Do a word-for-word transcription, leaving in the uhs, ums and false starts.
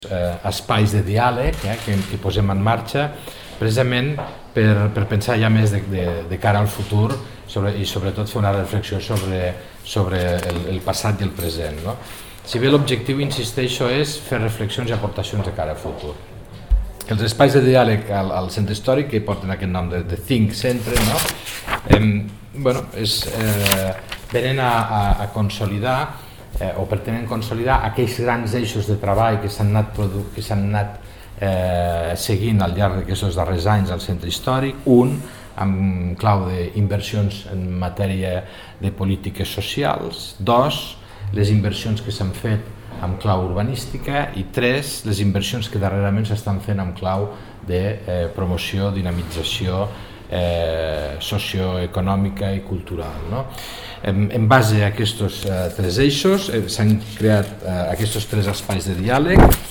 eh, espais de diàleg eh, que, que posem en marxa precisament per, per pensar ja més de, de, de cara al futur sobre, i sobretot fer una reflexió sobre, sobre el, el passat i el present. No? Si bé l'objectiu, insisteixo, és fer reflexions i aportacions de cara al futur. Els espais de diàleg al, al centre històric, que porten aquest nom de, de Think Centre, no? eh, bueno, és, eh, venen a, a, a consolidar eh, o pretenen consolidar aquells grans eixos de treball que s'han anat, que s'han anat eh, seguint al llarg d'aquests darrers anys al centre històric. Un, amb clau d'inversions en matèria de polítiques socials. Dos, les inversions que s'han fet amb clau urbanística. I tres, les inversions que darrerament s'estan fent amb clau de eh, promoció, dinamització eh, socioeconòmica i cultural. No? En, en base a aquests eh, tres eixos eh, s'han creat eh, aquests tres espais de diàleg